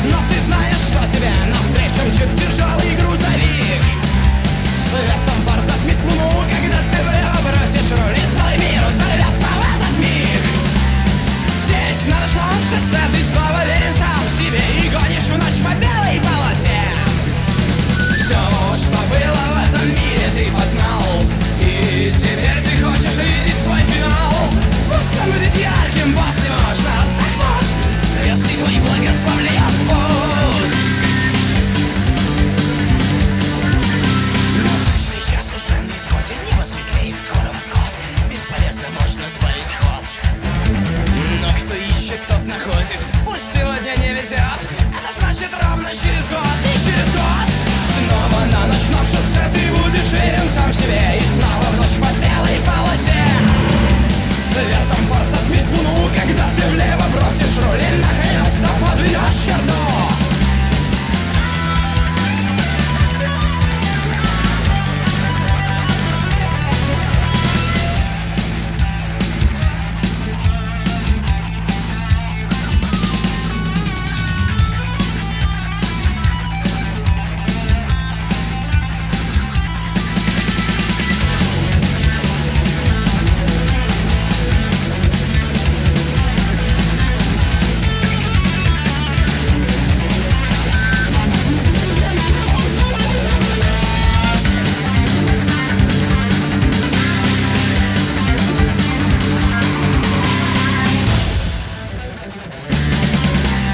Но ты знаешь, что тебе навстречу мчит тяжелый грузовик. Светом фар затмит луну, когда ты влево бросишь руль, и целый мир взорвется в этот миг. Здесь на ночном шоссе ты снова верен сам себе и гонишь в ночь по белой полосе. Все, что было в этом мире, ты познал, и теперь ты хочешь видеть свой финал. Пусть он будет ярким, после можно отдохнуть, звезды твои благословляют путь. Но сочный час уже на исходе, небо светлеет, скоро восход, бесполезно можно сбавить ход. Но кто ищет, тот находит, пусть сегодня не везет, это значит ровно через год и через год. Снова на ночном шоссе ты будешь верен сам себе, и снова в ночь по белой полосе. Светом фар затмит луну, когда ты влево бросишь руль, и наконец-то подведешь черту.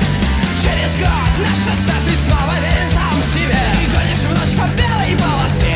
На шоссе ты снова верен сам себе и гонишь в ночь по белой полосе.